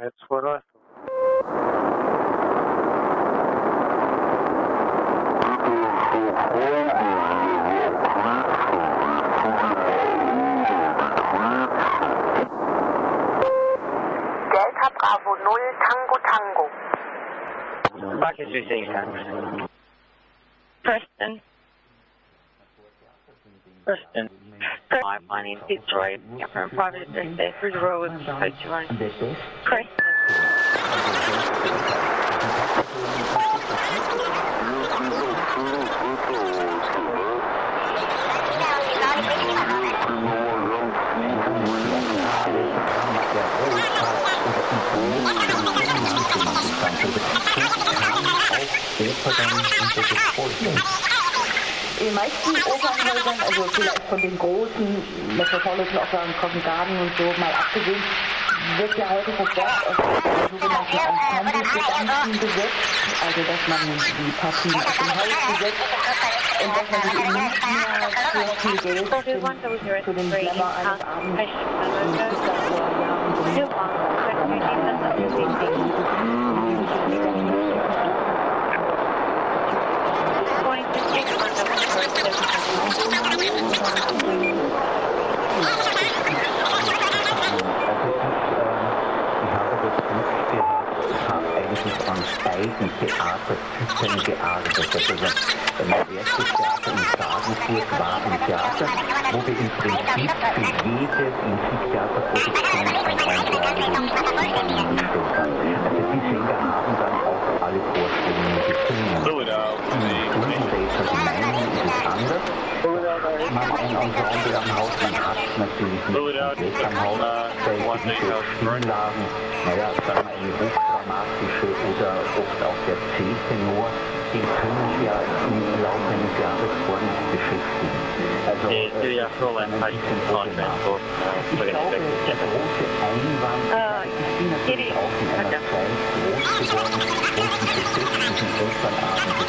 Jetzt vor Leistung. Delta Bravo 0 Tango Tango. Package station. Preston. Preston. 5 in Detroit, from private address, Ridge Road, 51. Preston. In den meisten Opernhäusern, also vielleicht von den großen Metropolitan Opera und Covent Garden und so mal abgesehen, wird ja heute verstärkt aus sogenannten Ensemble-Gedanken besetzt, also dass man die Partien aus dem Haus besetzt und dass man sich eben nicht mehr für viel Geld für den Glamour eines Abends an beiden Theatertypen gearbeitet. Also mein erstes Theater in Klagenfurt war ein Theater, wo wir im Prinzip für jede Musiktheaterproduktion ein Ensemble zusammengestellt haben. Also die Sänger haben dann auch alle Vorstellungen gesungen. Im Studio ist das Meinung ist es anders. Man ein Ensemble am Haus, man hat natürlich nicht komplett am Haus, bei gewisse Stimllagen, naja, sagen wir eine hochdramatische oder oft auch der C-Tenor, den können wir ja im Laufe eines Jahres vor nicht beschäftigen. Also, ich glaube, der große Einwand, ich bin natürlich auch in einer Zeit groß geworden, wo es diese festlichen Opernabend